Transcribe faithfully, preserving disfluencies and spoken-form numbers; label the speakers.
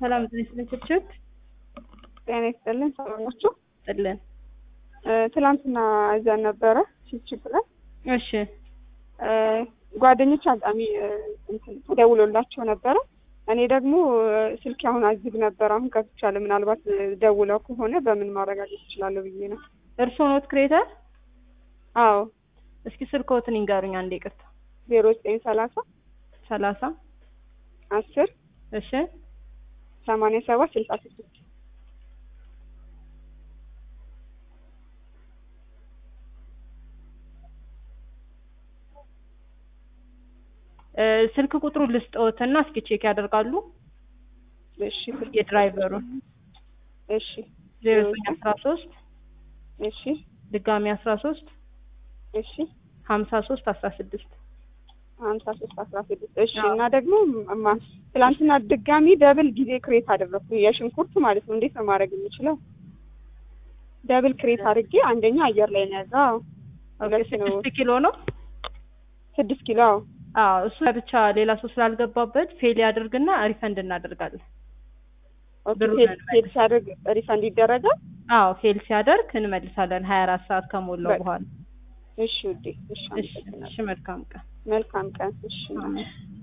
Speaker 1: ሰላም ዝንችልችት
Speaker 2: ጤና ይስጥልን ሰላም ናችሁ?
Speaker 1: ጥልን
Speaker 2: ትላንትና እዛ ነበረ ሲችግራ
Speaker 1: እሺ
Speaker 2: ጓደኞች አጋሚ እንትን ተደውሎላቸው ነበረ። እኔ ደግሞ ስልክ አሁን አዝግ ነበር። አሁን ከፍቻለሁ። ምናልባት ደውለው ከሆነ በምን ማረጋገጥ ይችላል ብዬ ነው።
Speaker 1: እርሶ ኖት ክሬተር?
Speaker 2: አዎ።
Speaker 1: እስኪ ስልክዎትን ይንገሩኝ አንዴ ይቅርታ።
Speaker 2: ዜሮ ዘጠኝ ሰላሳ
Speaker 1: ሰላሳ
Speaker 2: አስር
Speaker 1: እሺ
Speaker 2: ሰማንያ ሰባት ስልሳ ስድስት
Speaker 1: ስልክ ቁጥሩ ልስጥዎትና እስኪ ቼክ ያደርጋሉ።
Speaker 2: እሺ
Speaker 1: የድራይቨሩን
Speaker 2: እሺ
Speaker 1: ዜሮ ዘጠኝ አስራ ሶስት
Speaker 2: እሺ
Speaker 1: ድጋሚ አስራ ሶስት
Speaker 2: እሺ
Speaker 1: ሀምሳ ሶስት አስራ ስድስት
Speaker 2: ሀምሳ ሶስት አስራ ስድስት እሺ። እና ደግሞ ትላንትና ድጋሚ ደብል ጊዜ ክሬት አደረኩ የሽንኩርት ማለት ነው። እንዴት ነው ማድረግ የምችለው? ደብል ክሬት አድርጌ አንደኛ አየር ላይ ነው ያዛው።
Speaker 1: ስድስት ኪሎ ነው
Speaker 2: ስድስት ኪሎ
Speaker 1: አዎ። እሱ ብቻ ሌላ ሰው ስላልገባበት ፌል ያድርግና ሪፈንድ እናደርጋለን።
Speaker 2: ኦኬ ፌል ሲያደርግ ሪፈንድ ይደረጋል?
Speaker 1: አዎ ፌል ሲያደርግ እንመልሳለን ሀያ አራት ሰዓት ከሞላው በኋላ።
Speaker 2: እሺ ውዴ እሺ
Speaker 1: እሺ መልካም ቀን
Speaker 2: መልካም ቀን እሺ።